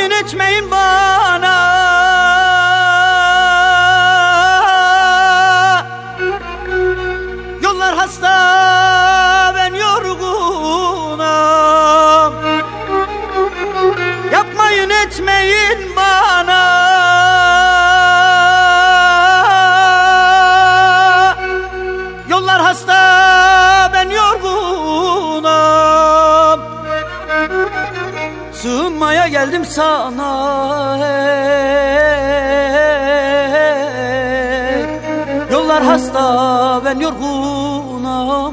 Yapmayın etmeyin bana, yollar hasta ben yorgunum. Yapmayın etmeyin bana, yollar hasta ben yorgunum. Sığınmaya geldim sana, hey. Yollar hasta ben yorgunum.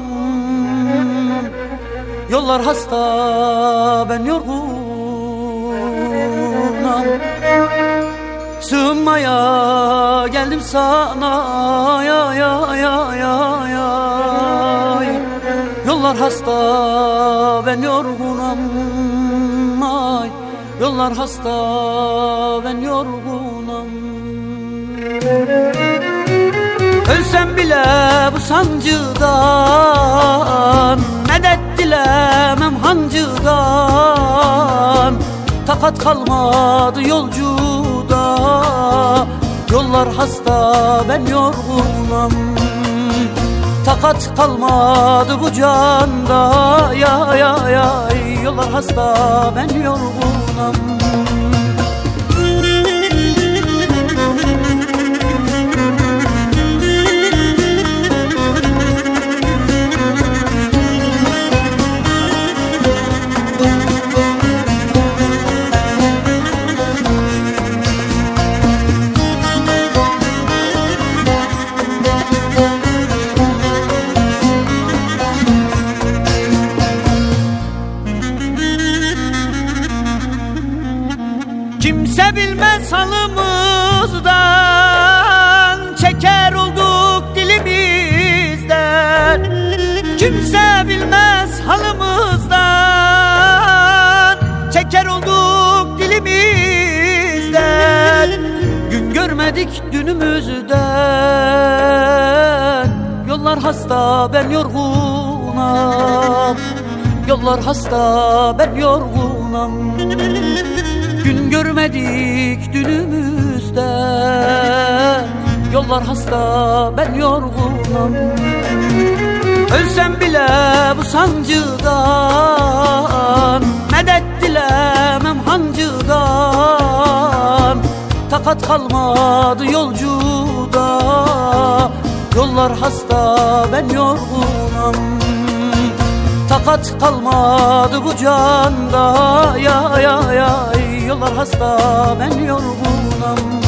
Yollar hasta ben yorgunum. Sığınmaya geldim sana, ya ya ya ya ya. Yollar hasta ben yorgunum. Ay, yollar hasta ben yorgunum. Ölsem bile bu sancıdan, medet dilemem hancıdan. Takat kalmadı yolcuda, yollar hasta ben yorgunum. Takat kalmadı bu canda, ya ya ya. Yollar hasta ben yorgunum. Kimse bilmez halımızdan, çeker olduk dilimizden. Kimse bilmez halımızdan, çeker olduk dilimizden. Gün görmedik dünümüzden, yollar hasta ben yorgunum. Yollar hasta ben yorgunum. Gün görmedik dünümüzde, yollar hasta ben yorgunum. Ölsem bile bu sancıdan, medet dilemem hancıdan. Takat kalmadı yolcuda, yollar hasta ben yorgunum. Takat kalmadı bu canda, ya ya ya. Yollar hasta ben yorgunum.